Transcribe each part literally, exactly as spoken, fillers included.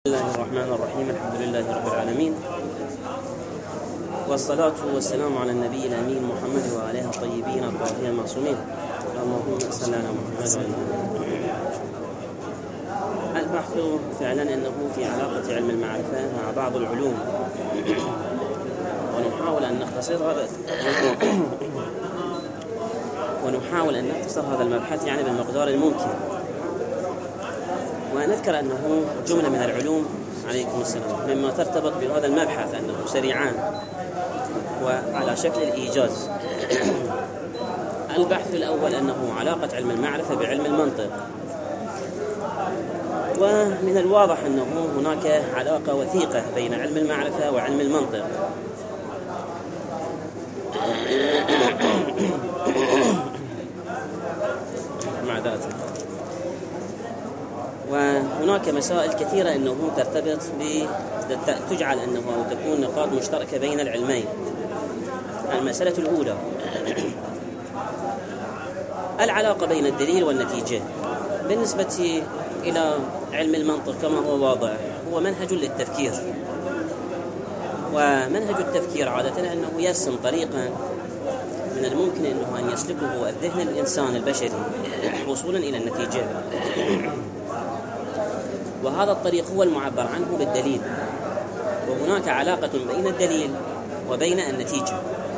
بسم الله الرحمن الرحيم. الحمد لله رب العالمين، والصلاة والسلام على النبي الأمين محمد وعليه الطيبين الطاهرين المعصومين. اللهم صل على محمد. البحث فعلا أنه في علاقة علم المعرفة مع بعض العلوم، ونحاول أن نختصر هذا ونحاول أن نختصر هذا المبحث يعني بالمقدار الممكن. ونذكر أنه جملة من العلوم عليكم السلام مما ترتبط بهذا المبحث أنه سريعان وعلى شكل الإيجاز. البحث الأول أنه علاقة علم المعرفة بعلم المنطق، ومن الواضح أنه هناك علاقة وثيقة بين علم المعرفة وعلم المنطق. مع ذلك وهناك مسائل كثيرة أنه ترتبط تجعل أنه أو تكون نقاط مشتركة بين العلمين. المسألة الأولى العلاقة بين الدليل والنتيجة. بالنسبة إلى علم المنطق كما هو واضح هو منهج للتفكير، ومنهج التفكير عادة أنه يرسم طريقا من الممكن أنه أن يسلكه الذهن الإنسان البشري وصولا إلى النتيجة، وهذا الطريق هو المعبر عنه بالدليل. وهناك علاقة بين الدليل وبين النتيجة.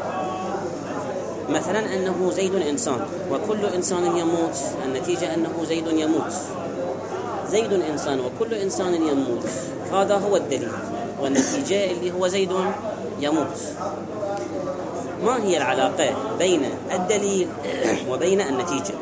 مثلا أنه زيد إنسان وكل إنسان يموت، النتيجة أنه زيد يموت. زيد إنسان وكل إنسان يموت، هذا هو الدليل، والنتيجة اللي هو زيد يموت. ما هي العلاقة بين الدليل وبين النتيجة؟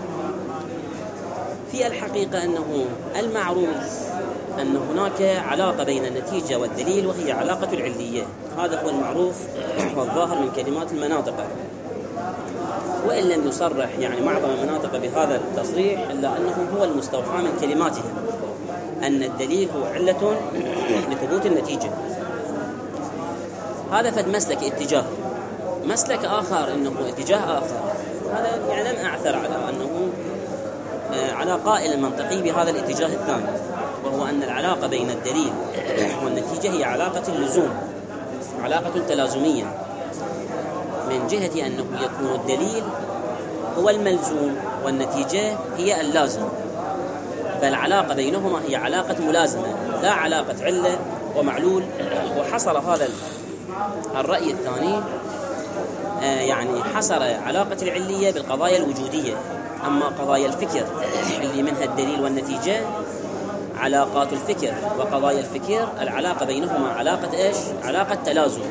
في الحقيقة أنه المعروف أن هناك علاقة بين النتيجة والدليل، وهي علاقة العلية. هذا هو المعروف والظاهر من كلمات المناطق، وإن لم يصرح يعني معظم المناطق بهذا التصريح، إلا أنه هو المستوحى من كلماتهم، أن الدليل هو علة لثبوت النتيجة. هذا فد مسلك اتجاه. مسلك آخر أنه اتجاه آخر، هذا يعني لم أعثر على أنه على قائل منطقي بهذا الاتجاه الثاني، وهو أن العلاقة بين الدليل والنتيجة هي علاقة اللزوم، علاقة تلازمية، من جهة أنه يكون الدليل هو الملزوم والنتيجة هي اللازم، فالعلاقة بينهما هي علاقة ملازمة لا علاقة علة ومعلول. وحصر هذا الرأي الثاني يعني حصر علاقة العلية بالقضايا الوجودية، أما قضايا الفكر اللي منها الدليل والنتيجة علاقات الفكر وقضايا الفكر العلاقة بينهما علاقة إيش؟ علاقة تلازم.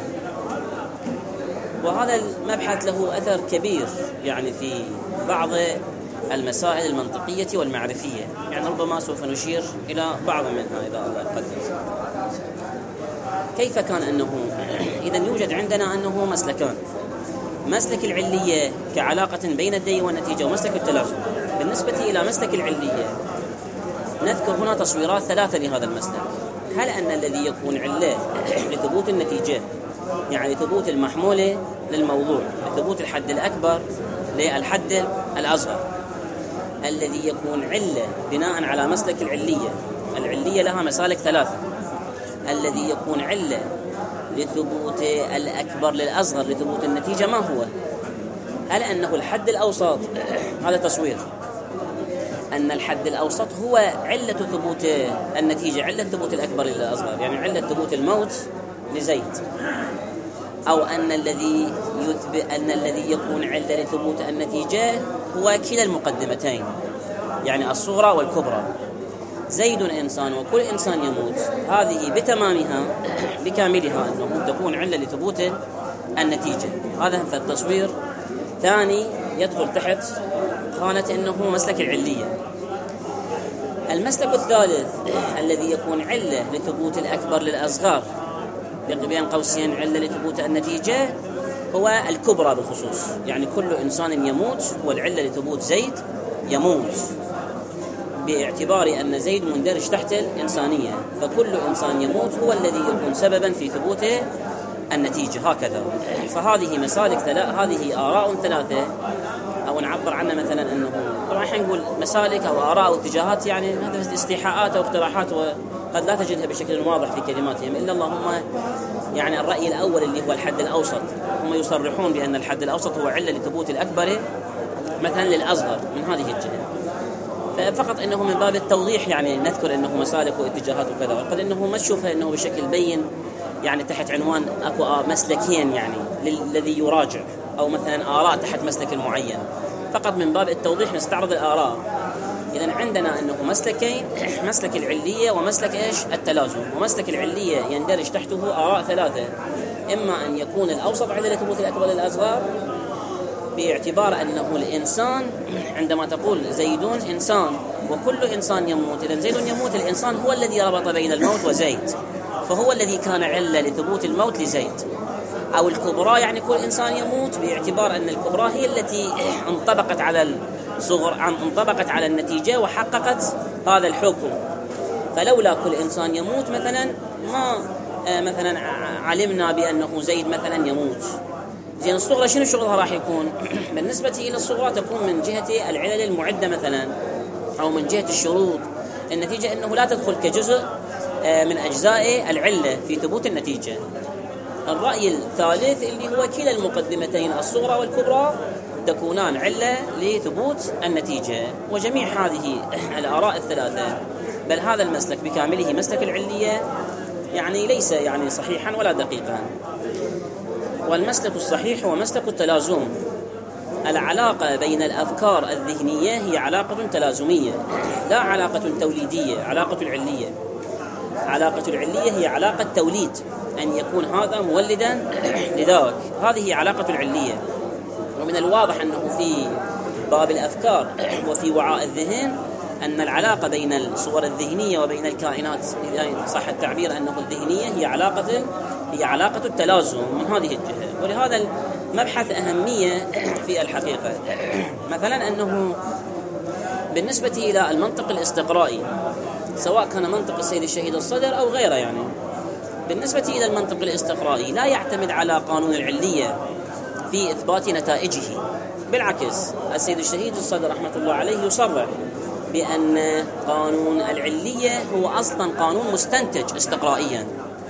وهذا المبحث له أثر كبير يعني في بعض المسائل المنطقية والمعرفية، يعني ربما سوف نشير إلى بعض منها إذا الله قدر. كيف كان أنه إذا يوجد عندنا أنه مسلكان، مسلك العلية كعلاقة بين الدليل والنتيجة، ومسلك التلازم. بالنسبة إلى مسلك العلية نذكر هنا تصويرات ثلاثة لهذا المسلك. هل أن الذي يكون علة لثبوت النتيجة يعني ثبوت المحمولة للموضوع، لثبوت الحد الأكبر للحد الأصغر، الذي يكون علة بناء على مسلك العلية. العلية لها مسالك ثلاثة. الذي يكون علة لثبوت الأكبر للأصغر لثبوت النتيجة ما هو؟ هل أنه الحد الأوسط؟ هذا تصوير أن الحد الأوسط هو علة ثبوت النتيجة، علة ثبوت الأكبر للأصغر، يعني علة ثبوت الموت لزيد. أو أن الذي يثبت أن الذي يكون علة لثبوت النتيجة هو كلا المقدمتين، يعني الصغرى والكبرى. زيد إنسان وكل إنسان يموت، هذه بتمامها بكاملها أنه تكون علة لثبوت النتيجة. هذا في التصوير ثاني يدخل تحت خانة أنه مسلك العلية. المسلك الثالث الذي يكون علة لثبوت الأكبر للأصغر بين قوسين علة لثبوت النتيجة هو الكبرى بالخصوص، يعني كل إنسان يموت والعلة لثبوت زيد يموت، باعتبار أن زيد مندرج تحت الإنسانية، فكل إنسان يموت هو الذي يكون سببا في ثبوت النتيجة. هكذا. فهذه مسالك ثلاثة، هذه آراء ثلاثة، أو نعبر عنها مثلا أنه راح نقول مسالك أو آراء أو اتجاهات، يعني هذا استيحاءات أو اقتراحات قد لا تجدها بشكل واضح في كلماتهم، إلا اللهم يعني الرأي الأول اللي هو الحد الأوسط، هم يصرحون بأن الحد الأوسط هو علة لثبوت الأكبر مثلا للأصغر من هذه الجهة. ففقط انه من باب التوضيح يعني نذكر انه مسالك واتجاهات وكذا، وقد انه ما تشوفها انه بشكل بين يعني تحت عنوان اكو مسلكين يعني للذي يراجع، او مثلا آراء تحت مسلك معين، فقط من باب التوضيح نستعرض الآراء. اذا عندنا انه مسلكين، مسلك العلية ومسلك ايش التلازم. ومسلك العلية يندرج تحته آراء ثلاثة، اما ان يكون الاوسط علة ثبوت الاكبر للاصغر باعتبار أنه الإنسان عندما تقول زيدون إنسان وكل إنسان يموت، إذا زيد يموت، الإنسان هو الذي ربط بين الموت وزيد، فهو الذي كان علة لثبوت الموت لزيد. أو الكبرى يعني كل إنسان يموت باعتبار أن الكبرى هي التي انطبقت على الصغر، انطبقت على النتيجة وحققت هذا الحكم. فلولا كل إنسان يموت مثلا ما مثلا علمنا بأنه زيد مثلا يموت. زين الصغرى شنو شغلها راح يكون؟ بالنسبة إلى الصغرى تكون من جهة العلل المعدة مثلا، أو من جهة الشروط. النتيجة أنه لا تدخل كجزء من أجزاء العلة في ثبوت النتيجة. الرأي الثالث اللي هو كلا المقدمتين الصغرى والكبرى تكونان علة لثبوت النتيجة. وجميع هذه الآراء الثلاثة بل هذا المسلك بكامله مسلك العلية يعني ليس يعني صحيحا ولا دقيقا. والمسلك الصحيح هو مسلك التلازم. العلاقة بين الأفكار الذهنية هي علاقة تلازمية لا علاقة توليدية. علاقة العلية علاقة العلية هي علاقة توليد، أن يكون هذا مولدا لذاك، هذه علاقة العلية. ومن الواضح أنه في باب الأفكار وفي وعاء الذهن أن العلاقة بين الصور الذهنية وبين الكائنات، إذا صح التعبير، أنه الذهنية هي علاقة هي علاقة التلازم من هذه الجهة. ولهذا المبحث أهمية في الحقيقة. مثلا أنه بالنسبة إلى المنطق الاستقرائي، سواء كان منطق السيد الشهيد الصدر أو غيره، يعني بالنسبة إلى المنطق الاستقرائي لا يعتمد على قانون العلية في إثبات نتائجه. بالعكس، السيد الشهيد الصدر رحمة الله عليه يصرح بأن قانون العلية هو أصلا قانون مستنتج استقرائيا.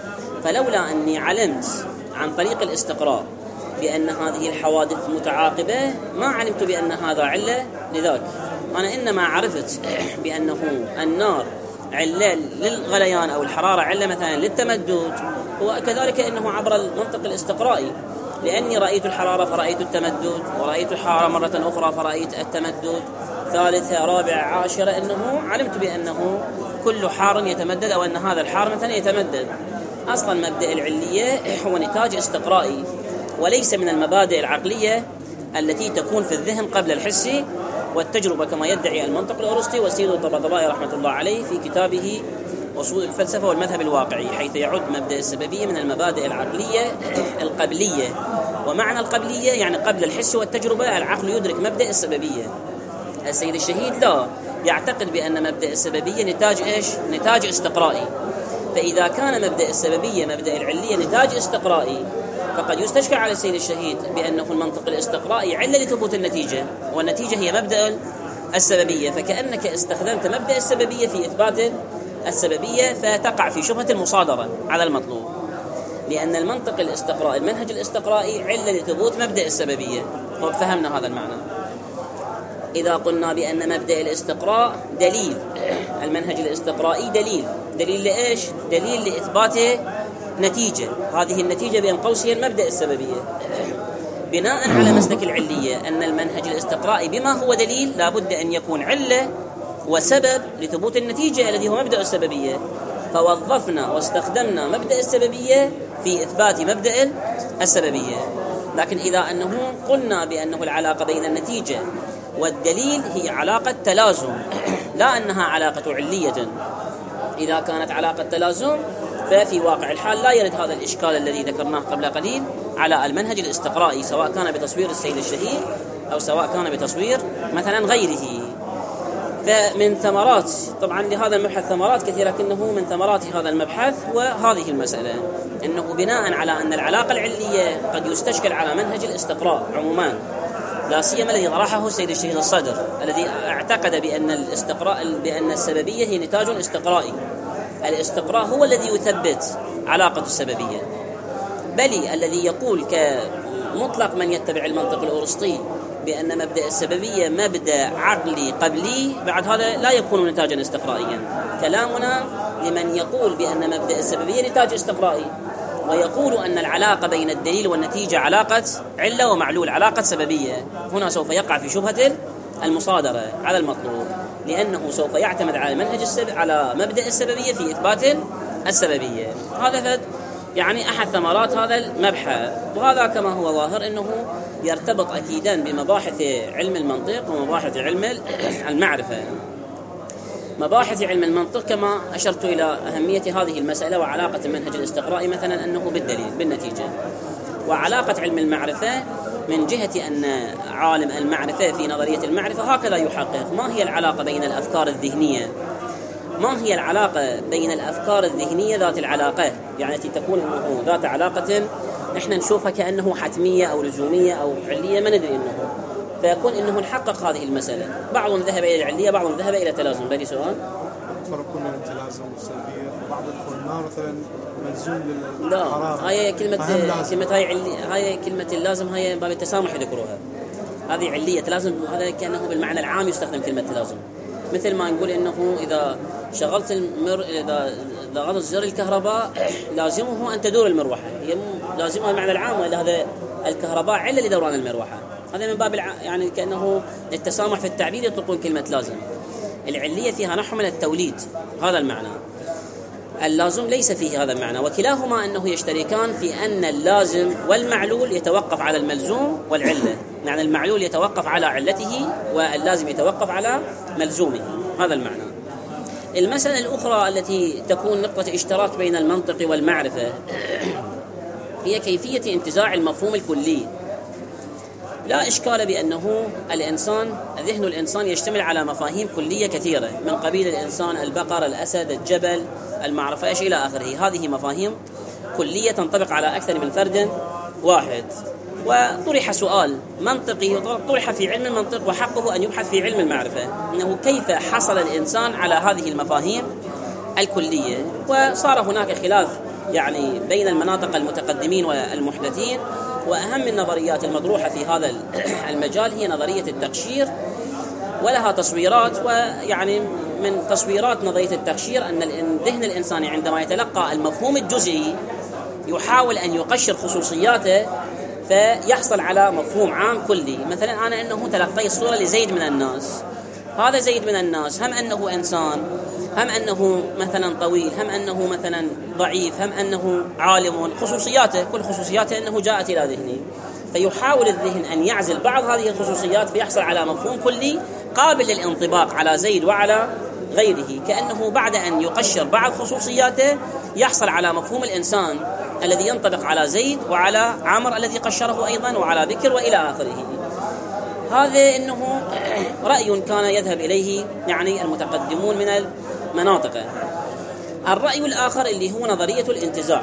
فلولا أني علمت عن طريق الاستقراء بأن هذه الحوادث متعاقبة ما علمت بأن هذا علة لذاك. أنا إنما عرفت بأنه النار علة للغليان أو الحرارة علة مثلا للتمدد، وكذلك أنه عبر المنطق الاستقرائي، لأني رأيت الحرارة فرأيت التمدد، ورأيت الحرارة مرة أخرى فرأيت التمدد، ثالثة رابعة عاشرة، أنه علمت بأنه كل حار يتمدد، أو أن هذا الحار مثلا يتمدد. أصلا مبدأ العلية هو نتاج استقرائي وليس من المبادئ العقلية التي تكون في الذهن قبل الحس والتجربة، كما يدعي المنطق الأرسطي والسيد الطباطبائي رحمة الله عليه في كتابه أصول الفلسفة والمذهب الواقعي، حيث يعد مبدأ السببية من المبادئ العقلية القبلية. ومعنى القبلية يعني قبل الحس والتجربة العقل يدرك مبدأ السببية. السيد الشهيد لا يعتقد بأن مبدأ السببية نتاج إيش؟ نتاج استقرائي. فإذا كان مبدأ السببية مبدأ العلية نتاج استقرائي، فقد يستشكل على السيد الشهيد بأنه المنطق الاستقرائي علة لثبوت النتيجة، والنتيجة هي مبدأ السببية. فكأنك استخدمت مبدأ السببية في إثبات السببية، فتقع في شبهة المصادرة على المطلوب، لأن المنطق الاستقرائي المنهج الاستقرائي علة لثبوت مبدأ السببية. وفهمنا هذا المعنى. إذا قلنا بأن مبدأ الاستقراء دليل، المنهج الاستقرائي دليل دليل لإيش؟ دليل لإثبات نتيجة، هذه النتيجة بين قوسين المبدأ السببية. بناء على مسلك العلية أن المنهج الاستقرائي بما هو دليل لابد أن يكون علة وسبب لثبوت النتيجة الذي هو مبدأ السببية. فوظفنا واستخدمنا مبدأ السببية في إثبات مبدأ السببية. لكن إذا أنه قلنا بأنه العلاقة بين النتيجة والدليل هي علاقة تلازم لا أنها علاقة علية، إذا كانت علاقة تلازم ففي واقع الحال لا يرد هذا الإشكال الذي ذكرناه قبل قليل على المنهج الاستقرائي، سواء كان بتصوير السيد الشهيد أو سواء كان بتصوير مثلا غيره. فمن ثمرات طبعا لهذا المبحث ثمرات كثيرة، لكنه من ثمرات هذا المبحث وهذه المسألة أنه بناء على أن العلاقة العلية قد يستشكل على منهج الاستقراء عموما، لا سيما الذي طرحه السيد الشهيد الصدر الذي اعتقد بأن الاستقراء بأن السببية هي نتاج استقرائي، الاستقراء هو الذي يثبت علاقة السببية، بل الذي يقول كمطلق من يتبع المنطق الأرسطي بأن مبدأ السببية مبدأ عقلي قبلي، بعد هذا لا يكون نتاجا استقرائيا. كلامنا لمن يقول بأن مبدأ السببية نتاج استقرائي، ويقول أن العلاقة بين الدليل والنتيجة علاقة علة ومعلول، علاقة سببية. هنا سوف يقع في شبهة المصادرة على المطلوب، لأنه سوف يعتمد على منهج السبب على مبدأ السببية في إثبات السببية. هذا يعني أحد ثمرات هذا المبحث، وهذا كما هو ظاهر أنه يرتبط أكيدا بمباحث علم المنطق ومباحث علم المعرفة. مباحث علم المنطق كما أشرت إلى أهمية هذه المسألة وعلاقة المنهج الاستقرائي مثلا أنه بالدليل بالنتيجة، وعلاقة علم المعرفة من جهة أن عالم المعرفة في نظرية المعرفة هكذا يحقق ما هي العلاقة بين الأفكار الذهنية، ما هي العلاقة بين الأفكار الذهنية ذات العلاقة، يعني التي تكون أنه ذات علاقة نحن نشوفها كأنه حتمية أو لزومية أو علية، ما ندري أنه، فيكون أنه نحقق هذه المسألة. بعض ذهب إلى العلية، بعض ذهب إلى التلازم. بدي سؤال؟ فرق بين التلازم والسلبية، بعض العلماء مثلا ملزوم لل لا، هاي كلمة كلمة هاي علي، هاي كلمة اللازم هاي باب التسامح يذكروها. هذه علية تلازم، هذا كأنه بالمعنى العام يستخدم كلمة تلازم، مثل ما نقول إنه إذا شغلت المر إذا ضغطت زر الكهرباء لازمه أن تدور المروحة، هي لازمها المعنى العام، ولا هذا الكهرباء علة لدوران المروحة. هذا من باب الع... يعني كأنه التسامح في التعبير يطلقون كلمة لازم. العلية فيها نحو من التوليد، هذا المعنى. اللازم ليس فيه هذا المعنى، وكلاهما أنه يشتركان في أن اللازم والمعلول يتوقف على الملزوم والعلة، يعني المعلول يتوقف على علته واللازم يتوقف على ملزومه، هذا المعنى. المسألة الأخرى التي تكون نقطة اشتراك بين المنطق والمعرفة هي كيفية انتزاع المفهوم الكلي. لا إشكال بأنه الإنسان ذهن الإنسان يشتمل على مفاهيم كلية كثيرة، من قبيل الإنسان، البقر، الأسد، الجبل، المعرفة إيش إلى آخره. هذه مفاهيم كلية تنطبق على أكثر من فرد واحد. وطرح سؤال منطقي طرح في علم المنطق وحقه أن يبحث في علم المعرفة، أنه كيف حصل الإنسان على هذه المفاهيم الكلية. وصار هناك خلاف يعني بين المناطق المتقدمين والمحدثين، وأهم النظريات المطروحة في هذا المجال هي نظرية التقشير، ولها تصويرات. ويعني من تصويرات نظرية التقشير أن الذهن الإنساني عندما يتلقى المفهوم الجزئي يحاول أن يقشر خصوصياته فيحصل على مفهوم عام كلي. مثلا أنا أنه تلقيت صورة لزيد من الناس، هذا زيد من الناس هم أنه إنسان، هم أنه مثلا طويل، هم أنه مثلا ضعيف، هم أنه عالم، خصوصياته كل خصوصياته أنه جاءت إلى ذهني. فيحاول الذهن أن يعزل بعض هذه الخصوصيات فيحصل على مفهوم كلي قابل للانطباق على زيد وعلى غيره، كأنه بعد أن يقشر بعض خصوصياته يحصل على مفهوم الإنسان الذي ينطبق على زيد وعلى عمر الذي قشره أيضا وعلى بكر وإلى آخره. هذا إنه رأي كان يذهب إليه يعني المتقدمون من المناطق. الرأي الآخر اللي هو نظرية الانتزاع.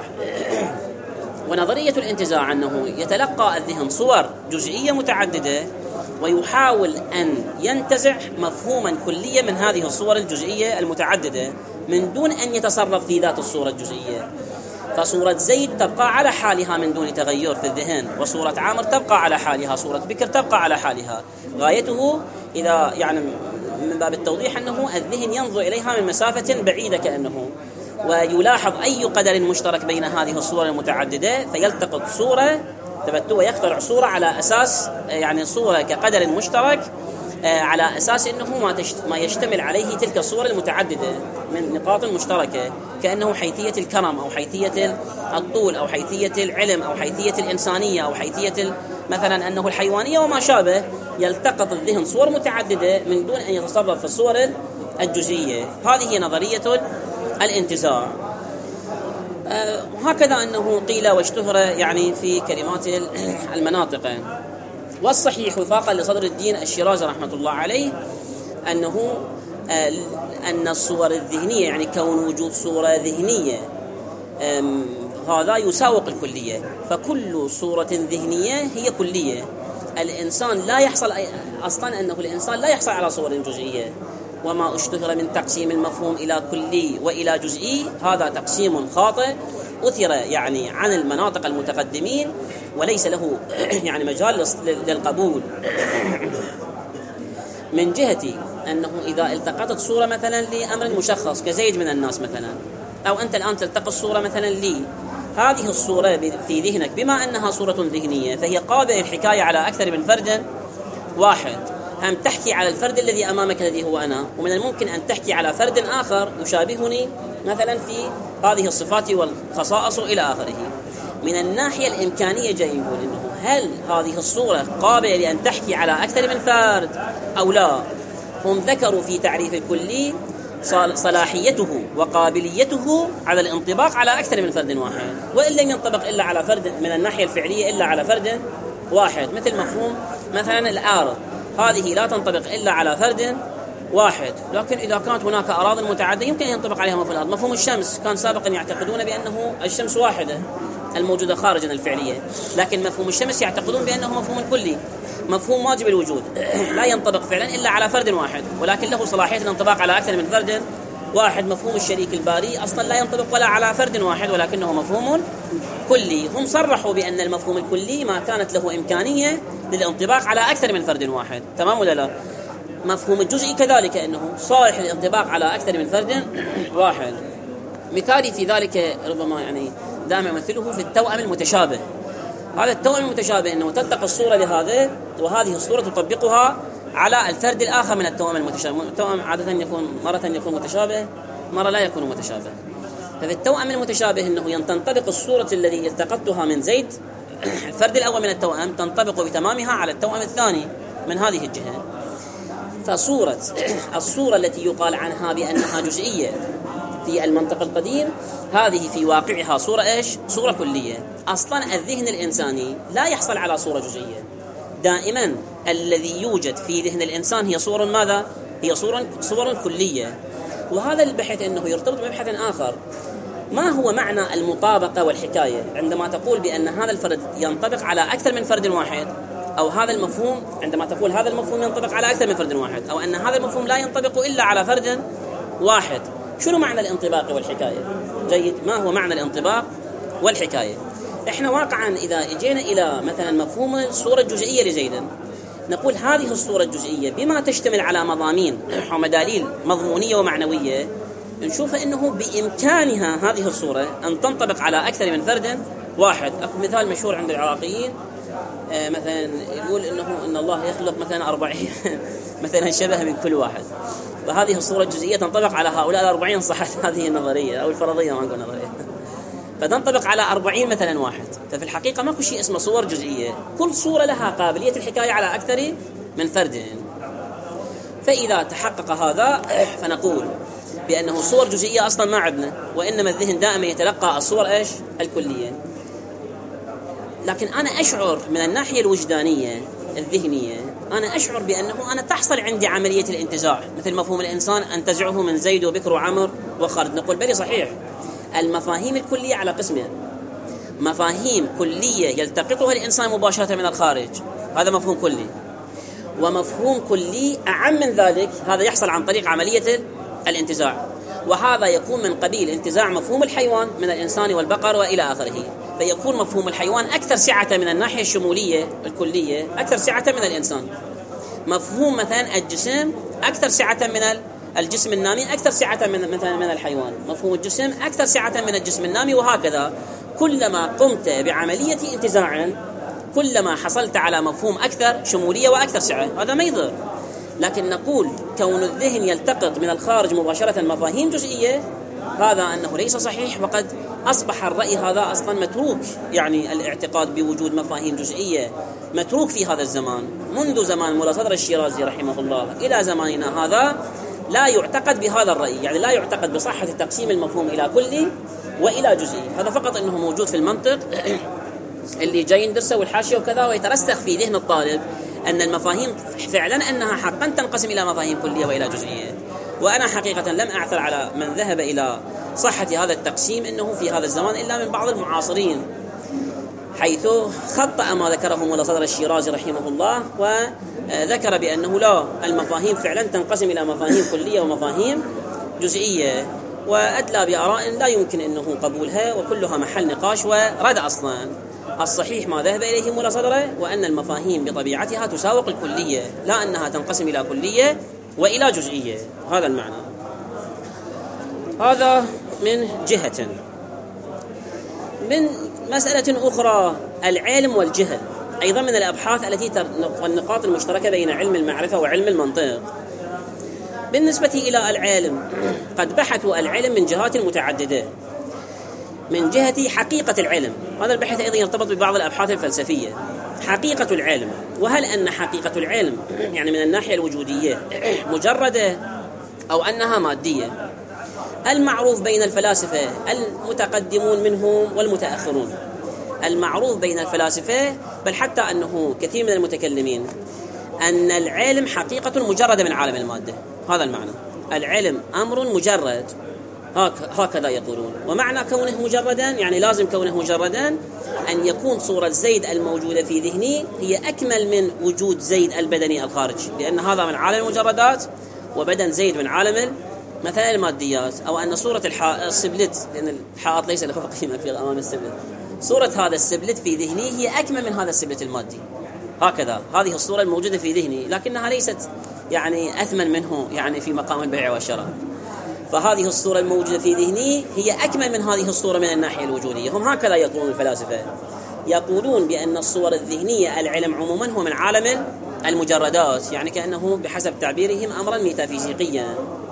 ونظرية الانتزاع أنه يتلقى الذهن صور جزئية متعددة ويحاول أن ينتزع مفهوما كليا من هذه الصور الجزئية المتعددة من دون أن يتصرف في ذات الصورة الجزئية. فصورة زيد تبقى على حالها من دون تغير في الذهن، وصورة عامر تبقى على حالها، صورة بكر تبقى على حالها. غايته إذا يعني من باب التوضيح أنه الذهن ينظر إليها من مسافة بعيدة كأنه، ويلاحظ أي قدر مشترك بين هذه الصور المتعددة فيلتقط صورة تبتو ويخترع صورة على أساس يعني صورة كقدر مشترك على أساس أنه ما, ما يشتمل عليه تلك الصور المتعددة من نقاط مشتركة، كأنه حيثية الكرم أو حيثية الطول أو حيثية العلم أو حيثية الإنسانية أو حيثية مثلا أنه الحيوانية وما شابه. يلتقط الذهن صور متعددة من دون أن يتصرف في الصور الجزئية. هذه نظرية الانتزاع. أه هكذا أنه قيل واشتهر يعني في كلمات المناطق. والصحيح وفاقا لصدر الدين الشيرازي رحمة الله عليه أنه أه أن الصور الذهنية يعني كون وجود صورة ذهنية هذا يساوق الكلية، فكل صورة ذهنية هي كلية. الإنسان لا يحصل أصلا أنه الإنسان لا يحصل على صور جزئية، وما اشتهر من تقسيم المفهوم إلى كلي وإلى جزئي هذا تقسيم خاطئ أثر يعني عن المناطق المتقدمين وليس له يعني مجال للقبول. من جهة أنه إذا التقطت صورة مثلا لأمر مشخص كزيد من الناس مثلا، أو أنت الآن تلتقط صورة مثلا لي، هذه الصورة في ذهنك بما أنها صورة ذهنية فهي قابلة للحكاية على أكثر من فرد واحد. هم تحكي على الفرد الذي أمامك الذي هو أنا، ومن الممكن أن تحكي على فرد آخر يشابهني مثلا في هذه الصفات والخصائص إلى آخره. من الناحية الإمكانية جاي نقول إنه هل هذه الصورة قابلة لأن تحكي على أكثر من فرد أو لا؟ هم ذكروا في تعريف الكلي صلاحيته وقابليته على الانطباق على أكثر من فرد واحد، وإن لم ينطبق إلا على فرد من الناحية الفعلية إلا على فرد واحد. مثل مفهوم مثلا الأعراض، هذه لا تنطبق إلا على فرد واحد، لكن إذا كانت هناك أراضٍ متعددة يمكن أن ينطبق عليها مفهوم الأرض. مفهوم الشمس كان سابقا يعتقدون بأنه الشمس واحدة الموجودة خارجا الفعلية، لكن مفهوم الشمس يعتقدون بأنه مفهوم كلي، مفهوم واجب الوجود لا ينطبق فعلا إلا على فرد واحد، ولكن له صلاحية الانطباق على أكثر من فرد واحد. مفهوم الشريك الباري أصلا لا ينطبق ولا على فرد واحد ولكنه مفهوم كلي. هم صرحوا بأن المفهوم الكلي ما كانت له إمكانية للانطباق على أكثر من فرد واحد، تمام ولا لا؟ مفهوم الجزئي كذلك أنه صالح للانطباق على أكثر من فرد واحد. مثالي في ذلك ربما يعني دائما مثله في التوأم المتشابه. هذا التوأم المتشابه أنه تلتقي الصورة لهذا وهذه الصورة تطبقها على الفرد الآخر من التوأم المتشابه. التوأم عادة يكون مرة يكون متشابه مرة لا يكون متشابه. ففي التوأم المتشابه أنه تنطبق الصورة الذي التقطتها من زيد الفرد الأول من التوأم تنطبق بتمامها على التوأم الثاني من هذه الجهة. فصورة الصورة التي يقال عنها بأنها جزئية في المنطق القديم هذه في واقعها صورة إيش؟ صورة كلية. أصلا الذهن الإنساني لا يحصل على صورة جزئية، دائما الذي يوجد في ذهن الإنسان هي صور ماذا؟ هي صور صور كلية. وهذا البحث أنه يرتبط ببحث آخر، ما هو معنى المطابقة والحكاية عندما تقول بأن هذا الفرد ينطبق على أكثر من فرد واحد، أو هذا المفهوم عندما تقول هذا المفهوم ينطبق على أكثر من فرد واحد، أو أن هذا المفهوم لا ينطبق إلا على فرد واحد. شنو معنى الانطباق والحكاية؟ جيد، ما هو معنى الانطباق والحكاية؟ إحنا واقعا إذا جينا إلى مثلا مفهوم الصورة الجزئية لزيد نقول هذه الصورة الجزئية بما تشتمل على مضامين ومداليل مضمونية ومعنوية، نشوف أنه بإمكانها هذه الصورة أن تنطبق على أكثر من فرد واحد. أكو مثال مشهور عند العراقيين آه مثلا يقول إنه إن الله يخلق مثلا أربعين مثلا شبه من كل واحد، وهذه الصورة الجزئية تنطبق على هؤلاء الأربعين. صحت هذه النظرية أو الفرضية ما نقول نظرية، فتنطبق على أربعين مثلا واحد. ففي الحقيقة ماكو شيء اسمه صور جزئية، كل صورة لها قابلية الحكاية على أكثر من فرد. فإذا تحقق هذا فنقول بأنه صور جزئية أصلا ما عندنا، وإنما الذهن دائما يتلقى الصور إيش؟ الكلية. لكن أنا أشعر من الناحية الوجدانية الذهنية أنا أشعر بأنه أنا تحصل عندي عملية الانتزاع، مثل مفهوم الإنسان أنتزعه من زيد وبكر وعمر وخالد. نقول بلي صحيح، المفاهيم الكلية على قسمين: مفاهيم كلية يلتقطها الإنسان مباشرة من الخارج، هذا مفهوم كلي، ومفهوم كلي أعم من ذلك هذا يحصل عن طريق عملية الانتزاع، وهذا يكون من قبيل انتزاع مفهوم الحيوان من الإنسان والبقر وإلى آخره. فيكون مفهوم الحيوان أكثر سعة من الناحية الشمولية الكلية، أكثر سعة من الإنسان. مفهوم مثلا الجسم أكثر سعة من الجسم النامي، أكثر سعة من مثلا من الحيوان. مفهوم الجسم أكثر سعة من الجسم النامي، وهكذا. كلما قمت بعملية انتزاع كلما حصلت على مفهوم أكثر شمولية وأكثر سعة، هذا ما يضر. لكن نقول كون الذهن يلتقط من الخارج مباشرة مفاهيم جزئية، هذا أنه ليس صحيح، وقد أصبح الرأي هذا أصلا متروك. يعني الاعتقاد بوجود مفاهيم جزئية متروك في هذا الزمان، منذ زمان مولا صدر الشيرازي رحمه الله إلى زماننا هذا لا يعتقد بهذا الرأي، يعني لا يعتقد بصحة تقسيم المفهوم إلى كلي وإلى جزئي. هذا فقط أنه موجود في المنطق اللي جاي ندرسه والحاشية وكذا، ويترسخ في ذهن الطالب أن المفاهيم فعلا أنها حقا تنقسم إلى مفاهيم كلية وإلى جزئية. وأنا حقيقة لم أعثر على من ذهب إلى صحة هذا التقسيم إنه في هذا الزمان إلا من بعض المعاصرين. حيث خطأ ما ذكره مولا صدر الشيرازي رحمه الله، وذكر بأنه لا، المفاهيم فعلا تنقسم إلى مفاهيم كلية ومفاهيم جزئية، وأدلى بآراء لا يمكن أنه قبولها وكلها محل نقاش ورد. أصلا الصحيح ما ذهب إليه مولا صدره، وأن المفاهيم بطبيعتها تساوق الكلية، لا أنها تنقسم إلى كلية وإلى جزئية. هذا المعنى. هذا من جهة. من مسألة أخرى، العلم والجهل أيضا من الأبحاث التي والنقاط المشتركة بين علم المعرفة وعلم المنطق. بالنسبة إلى العلم، قد بحثوا العلم من جهات متعددة. من جهة حقيقة العلم، هذا البحث أيضا يرتبط ببعض الأبحاث الفلسفية. حقيقة العلم، وهل أن حقيقة العلم يعني من الناحية الوجودية مجردة أو أنها مادية؟ المعروف بين الفلاسفة المتقدمون منهم والمتأخرون، المعروف بين الفلاسفة بل حتى أنه كثير من المتكلمين، أن العلم حقيقة مجردة من عالم المادة. هذا المعنى، العلم أمر مجرد، هكذا يقولون. ومعنى كونه مجردا يعني لازم كونه مجردا أن يكون صورة زيد الموجودة في ذهني هي أكمل من وجود زيد البدني الخارجي، لأن هذا من عالم المجردات وبدن زيد من عالم مثلا الماديات. أو أن صورة السبلت، لأن الحائط ليس له قيمة في أمام السبلت، صورة هذا السبلت في ذهني هي أكمل من هذا السبلت المادي. هكذا هذه الصورة الموجودة في ذهني، لكنها ليست يعني أثمن منه يعني في مقام البيع والشراء. فهذه الصورة الموجودة في ذهني هي أكمل من هذه الصورة من الناحية الوجودية. هم هكذا يقولون الفلاسفة، يقولون بأن الصور الذهنية العلم عموما هو من عالم المجردات، يعني كأنه بحسب تعبيرهم أمرا ميتافيزيقيا.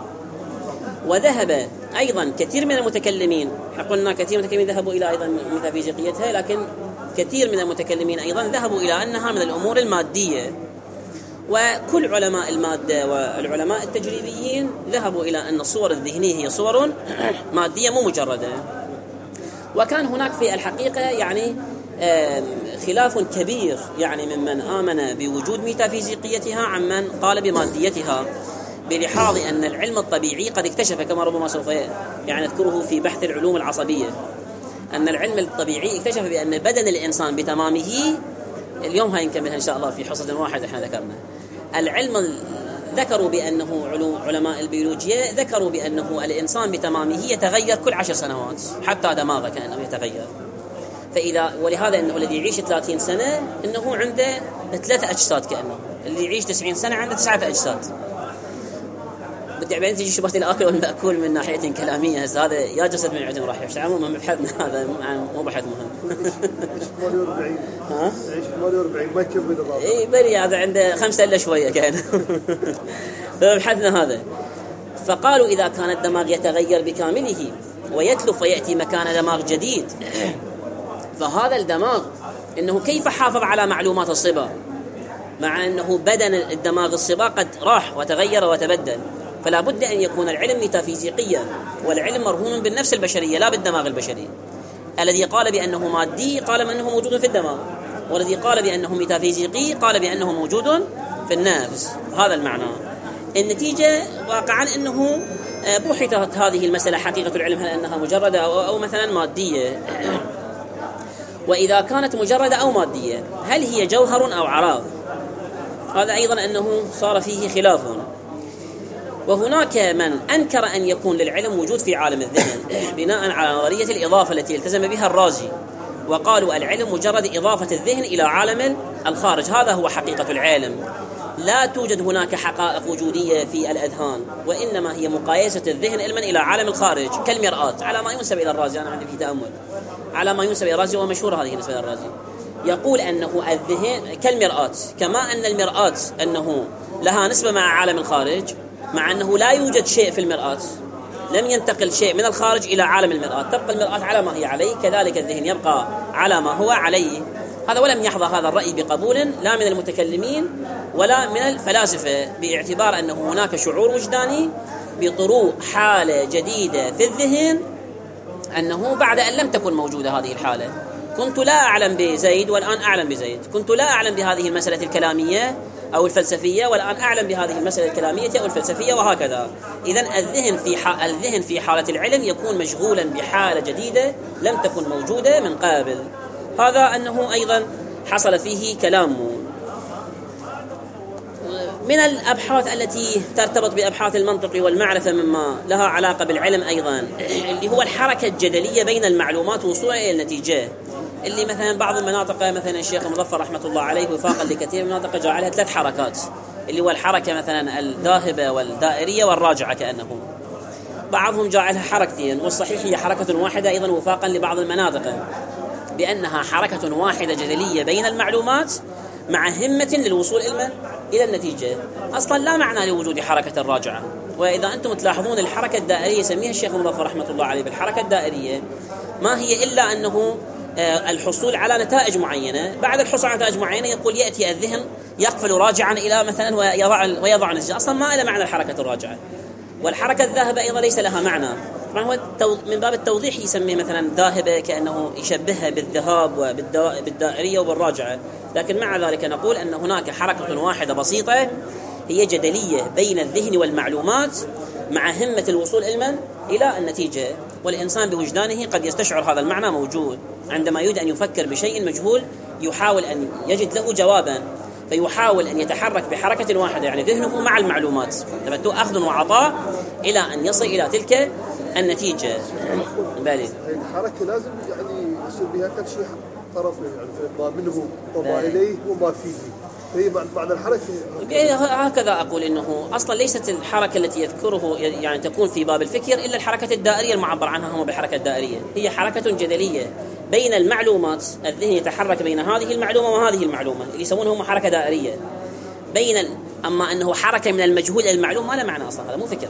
وذهب أيضا كثير من المتكلمين، قلنا كثير من المتكلمين ذهبوا إلى أيضا ميتافيزيقيتها، لكن كثير من المتكلمين أيضا ذهبوا إلى أنها من الأمور المادية. وكل علماء المادة والعلماء التجريبيين ذهبوا إلى أن الصور الذهنية هي صور مادية مو مجردة. وكان هناك في الحقيقة يعني خلاف كبير يعني ممن آمن بوجود ميتافيزيقيتها عمن قال بماديتها، بلحاظ أن العلم الطبيعي قد اكتشف، كما ربما سوف يعني نذكره في بحث العلوم العصبية، أن العلم الطبيعي اكتشف بأن بدن الإنسان بتمامه، اليوم هاي يمكن إن شاء الله في حصة واحدة احنا ذكرنا العلم، ذكروا بأنه علماء البيولوجيا ذكروا بأنه الإنسان بتمامه يتغير كل عشر سنوات، حتى دماغه كأنه يتغير. فإذا ولهذا أنه الذي يعيش ثلاثين سنة أنه عنده ثلاثة أجساد، كأنه اللي يعيش تسعين سنة عنده تسعة أجساد. بدي بعدين تيجي شبهة الآكل والمأكول من ناحية كلامية، هذا يا جسد من عدم راح يفشل. عموما بحثنا هذا مو بحث مهم. ها؟ يعيش ثمانية وأربعين ما يكمل الرابع. إيه بري هذا عنده خمسة إلا شوية كان. فبحثنا هذا، فقالوا إذا كان الدماغ يتغير بكامله ويتلف ويأتي مكان دماغ جديد، فهذا الدماغ إنه كيف حافظ على معلومات الصبا، مع أنه بدن الدماغ الصبا قد راح وتغير وتبدل. فلا بد أن يكون العلم ميتافيزيقيا، والعلم مرهون بالنفس البشرية لا بالدماغ البشري. الذي قال بأنه مادي قال بأنه موجود في الدماغ، والذي قال بأنه ميتافيزيقي قال بأنه موجود في النفس. هذا المعنى. النتيجة واقعا أنه بحثت هذه المسألة حقيقة العلم، هل أنها مجردة أو, أو مثلا مادية؟ وإذا كانت مجردة أو مادية هل هي جوهر أو عراض؟ هذا أيضا أنه صار فيه خلاف. وهناك من أنكر أن يكون للعلم وجود في عالم الذهن بناء على نظرية الإضافة التي التزم بها الرازي، وقالوا العلم مجرد إضافة الذهن إلى عالم الخارج، هذا هو حقيقة العلم. لا توجد هناك حقائق وجودية في الأذهان، وإنما هي مقايسة الذهن علما إلى عالم الخارج كالمرآة، على ما ينسب إلى الرازي. أنا عندي في تأمل على ما ينسب إلى الرازي، ومشهور هذه النسبة إلى الرازي. يقول أنه الذهن كالمرآة، كما أن المرآة أنه لها نسبة مع عالم الخارج، مع أنه لا يوجد شيء في المرآة، لم ينتقل شيء من الخارج إلى عالم المرآة، تبقى المرآة على ما هي عليه، كذلك الذهن يبقى على ما هو عليه. هذا ولم يحظى هذا الرأي بقبول لا من المتكلمين ولا من الفلاسفة، باعتبار أنه هناك شعور وجداني بطروء حالة جديدة في الذهن، أنه بعد أن لم تكن موجودة هذه الحالة. كنت لا أعلم بزيد والآن أعلم بزيد، كنت لا أعلم بهذه المسألة الكلامية أو الفلسفية والآن أعلم بهذه المسألة الكلامية أو الفلسفية، وهكذا. إذن الذهن في ح... الذهن في حالة العلم يكون مشغولا بحالة جديدة لم تكن موجودة من قبل. هذا أنه أيضا حصل فيه كلام. من الأبحاث التي ترتبط بأبحاث المنطق والمعرفة مما لها علاقة بالعلم أيضا اللي هو الحركة الجدلية بين المعلومات وصولا إلى النتيجة، اللي مثلا بعض المناطق مثلا الشيخ مظفر رحمة الله عليه وفاقا لكثير من المناطق جاء عليها ثلاث حركات، اللي هو الحركة مثلا الذاهبة والدائرية والراجعة كأنه. بعضهم جاء عليها حركتين، والصحيح هي حركة واحدة أيضا وفاقا لبعض المناطق، بأنها حركة واحدة جدلية بين المعلومات مع همة للوصول إلى النتيجة. أصلا لا معنى لوجود حركة الراجعة. وإذا أنتم تلاحظون الحركة الدائرية يسميها الشيخ مظفر رحمة الله عليه بالحركة الدائرية، ما هي إلا أنه الحصول على نتائج معينة. بعد الحصول على نتائج معينة يقول يأتي الذهن يقفل راجعا إلى مثلا ويضع ويضع نتيجة. أصلا ما إلى معنى الحركة الراجعة. والحركة الذاهبة أيضا ليس لها معنى، هو من باب التوضيح يسميه مثلا ذاهبة كأنه يشبهها بالذهاب وبالدائرية وبالراجعة. لكن مع ذلك نقول أن هناك حركة واحدة بسيطة هي جدلية بين الذهن والمعلومات مع همة الوصول علما إلى النتيجة. والإنسان بوجدانه قد يستشعر هذا المعنى موجود عندما يريد أن يفكر بشيء مجهول، يحاول أن يجد له جوابا، فيحاول أن يتحرك بحركة واحدة يعني ذهنه مع المعلومات، تبتو أخذ وعطاء إلى أن يصل إلى تلك النتيجة. بالي الحركة لازم يعني يصير بها كل شيء طرف يعني ما منه وما إليه وما فيه، هي بعد الحركة. هكذا أقول إنه أصلا ليست الحركة التي يذكره يعني تكون في باب الفكر إلا الحركة الدائرية المعبر عنها هم بالحركة الدائرية. هي حركة جدلية بين المعلومات، الذهن يتحرك بين هذه المعلومة وهذه المعلومة اللي يسمونها حركة دائرية بين ال... أما أنه حركة من المجهول إلى المعلوم ما له معنى أصلا، هذا مو فكر.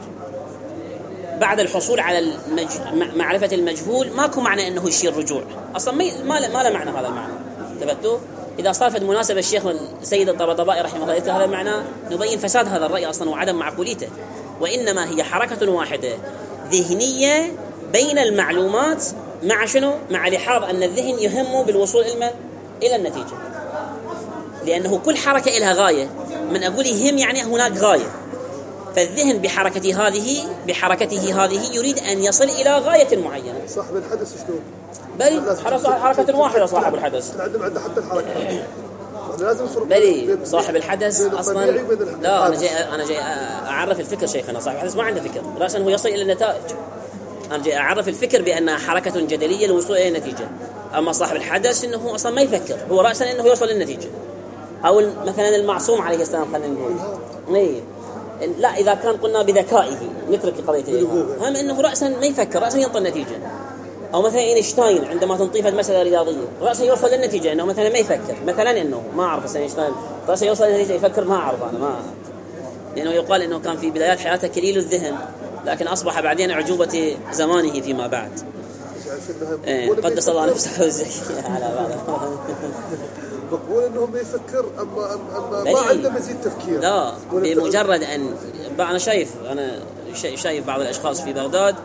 بعد الحصول على المج... معرفة المجهول ماكو معنى أنه يشير رجوع أصلا، ما له ما له معنى هذا المعنى. تبتو إذا صارت مناسبة الشيخ السيد الطباطبائي رحمه الله هذا المعنى نبين فساد هذا الرأي أصلا وعدم معقوليته. وإنما هي حركة واحدة ذهنية بين المعلومات مع شنو؟ مع لحاظ أن الذهن يهم بالوصول إلى النتيجة، لأنه كل حركة لها غاية. من أقول يهم يعني هناك غاية، فالذهن بحركته هذه بحركته هذه يريد أن يصل إلى غاية معينة. صاحب الحدث شنو؟ بل حركة واحدة صاحب الحدث. العدم عنده حتى الحركة. لازم فرق. بل صاحب الحدث أصلا لا، أنا جاي أنا جاي أعرف الفكر شيخنا. صاحب الحدث ما عنده فكر، رأسا هو يصل إلى النتائج. أنا جاي أعرف الفكر بأنها حركة جدلية للوصول إلى النتيجة. أما صاحب الحدث إنه أصلا ما يفكر، هو رأسا إنه يوصل للنتيجة. أو مثلا المعصوم عليه السلام خلينا نقول إيه لا، إذا كان قلنا بذكائه نترك قضيته، هم إنه رأسا ما يفكر، رأسا ينطي النتيجة. أو مثلا إينشتاين عندما تنطيف المسألة رياضية رأسا يوصل للنتيجة، إنه مثلا ما يفكر. مثلا إنه ما أعرف إينشتاين رأسا يوصل للنتيجة يفكر، ما أعرف أنا ما، لأنه يقال إنه كان في بدايات حياته كليل الذهن، لكن أصبح بعدين أعجوبة زمانه فيما بعد. إيه قدس الله نفسه والزكية على بعض. بقول إنهم بيفكر أما أما ما عنده مزيد تفكير. لا، بمجرد أن أنا شايف أنا شايف بعض الأشخاص في بغداد